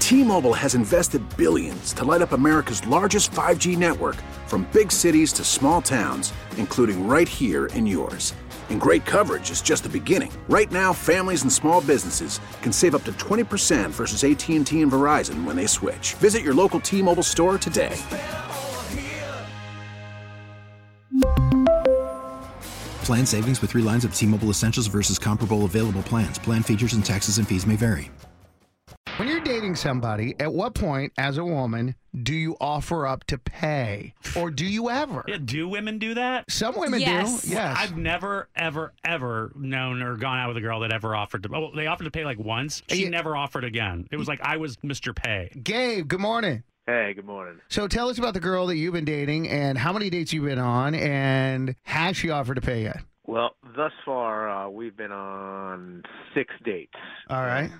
T-Mobile has invested billions to light up America's largest 5G network, from big cities to small towns, including right here in yours. And great coverage is just the beginning. Right now, families and small businesses can save up to 20% versus AT&T and Verizon when they switch. Visit your local T-Mobile store today. Plan savings with 3 lines of T-Mobile Essentials versus comparable available plans. Plan features and taxes and fees may vary. When you're dating somebody, at what point, as a woman, do you offer up to pay? Or do you ever? Yeah, do women do that? Some women do. Yes. I've never, ever known or gone out with a girl that ever offered to. Oh, they offered to pay like once. She never offered again. It was like I was Mr. Pay. Gabe, good morning. Hey, good morning. So tell us about the girl that you've been dating and how many dates you've been on, and has she offered to pay yet? Well, thus far, we've been on 6 dates. All right.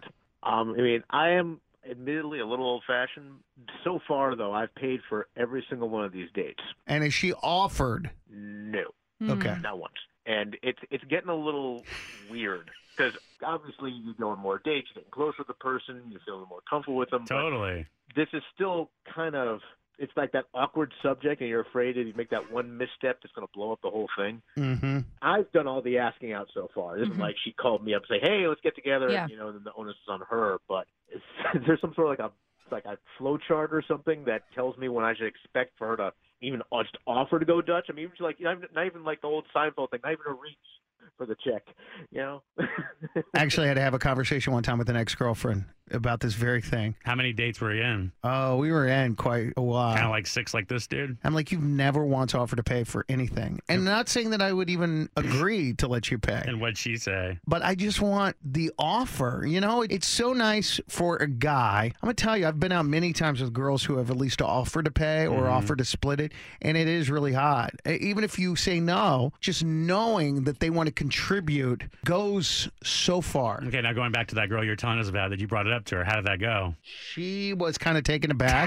I am admittedly a little old-fashioned. So far, though, I've paid for every single one of these dates. And has she offered? No. Okay. Not once. And it's getting a little weird because obviously you go on more dates, you're getting closer with the person, you feel more comfortable with them. Totally. This is still kind of, it's like that awkward subject, and you're afraid if you make that one misstep, it's going to blow up the whole thing. Mm-hmm. I've done all the asking out so far. This isn't like she called me up and say, "Hey, let's get together," Yeah. and then the onus is on her. But there's some sort of like a flow chart or something that tells me when I should expect for her to even just offer to go Dutch. I mean, even like not even like the old Seinfeld thing, not even a reach for the check, Actually, I had to have a conversation one time with an ex-girlfriend about this very thing. How many dates were you in? Oh, we were in quite a while. Kind of like 6 like this, dude? I'm like, you've never once offered to pay for anything. And not saying that I would even agree to let you pay. And what'd she say? But I just want the offer. It's so nice for a guy. I'm going to tell you, I've been out many times with girls who have at least offered to pay or offered to split it. And it is really hot. Even if you say no, just knowing that they want to contribute goes so far. Okay, now going back to that girl you're telling us about that you brought it up to her, how did that go? She was kind of taken aback.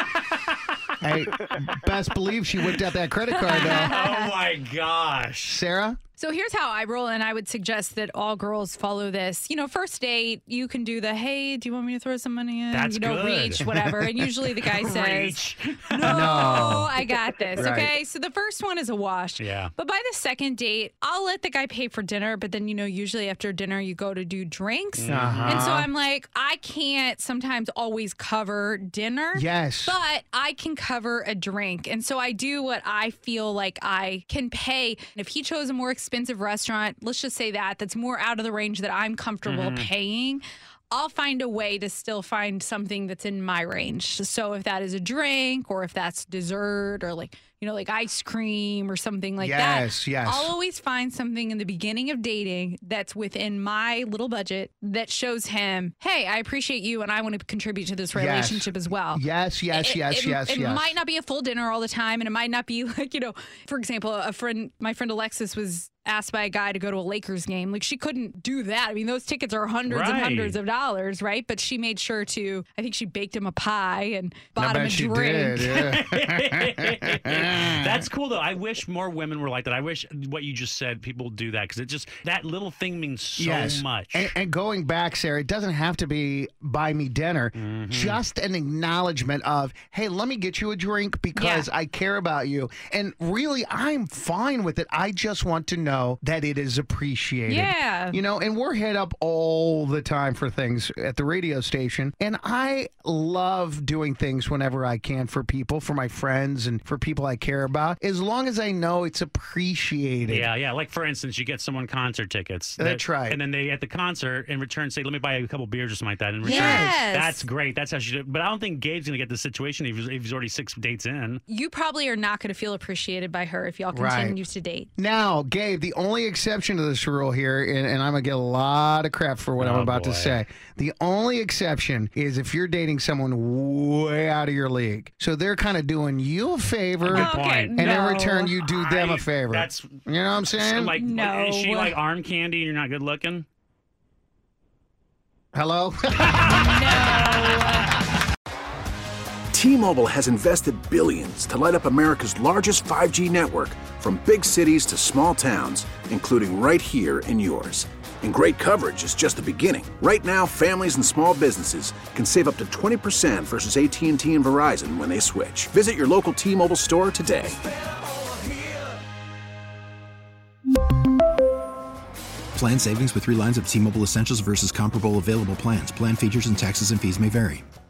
I best believe she whipped out that credit card, though. Oh, my gosh. Sarah? So here's how I roll, and I would suggest that all girls follow this. First date, you can do the, hey, do you want me to throw some money in? That's good. Reach, whatever. And usually the guy says, Reach. no, I got this. Right. Okay, so the first one is a wash. Yeah. But by the second date, I'll let the guy pay for dinner, but then, usually after dinner, you go to do drinks. Uh-huh. And so I'm like, I can't sometimes always cover dinner. Yes. But I can cover a drink. And so I do what I feel like I can pay. And if he chose a more expensive restaurant, let's just say that's more out of the range that I'm comfortable paying, I'll find a way to still find something that's in my range. So if that is a drink or if that's dessert or like ice cream or something like that. Yes. I'll always find something in the beginning of dating that's within my little budget that shows him, hey, I appreciate you and I want to contribute to this relationship as well. Yes. It might not be a full dinner all the time, and it might not be like, for example, my friend Alexis was asked by a guy to go to a Lakers game. Like, she couldn't do that. I mean, those tickets are hundreds and hundreds of dollars, right? But she made sure to, I think she baked him a pie and bought him a drink. Did, yeah. That's cool, though. I wish more women were like that. I wish what you just said, people do that, because that little thing means so much. And going back, Sarah, it doesn't have to be buy me dinner. Just an acknowledgement of, hey, let me get you a drink because I care about you. And really, I'm fine with it. I just want to know that it is appreciated. Yeah. And we're hit up all the time for things at the radio station. And I love doing things whenever I can for people, for my friends and for people I care about, as long as I know it's appreciated. Yeah. Like, for instance, you get someone concert tickets. That's right. And then they, at the concert, in return, say, let me buy you a couple beers or something like that. In return, Yes. that's great. That's how she did. But I don't think Gabe's going to get the situation if he's already 6 dates in. You probably are not going to feel appreciated by her if y'all continue to date. Now, Gabe, the only exception to this rule here, and I'm going to get a lot of crap for what I'm about to say. The only exception is if you're dating someone way out of your league. So they're kind of doing you a favor, and in return, you do them a favor. That's, you know what I'm saying? Like, no. Is she like arm candy and you're not good looking? Hello? No. T-Mobile has invested billions to light up America's largest 5G network, from big cities to small towns, including right here in yours. And great coverage is just the beginning. Right now, families and small businesses can save up to 20% versus AT&T and Verizon when they switch. Visit your local T-Mobile store today. Plan savings with 3 lines of T-Mobile Essentials versus comparable available plans. Plan features and taxes and fees may vary.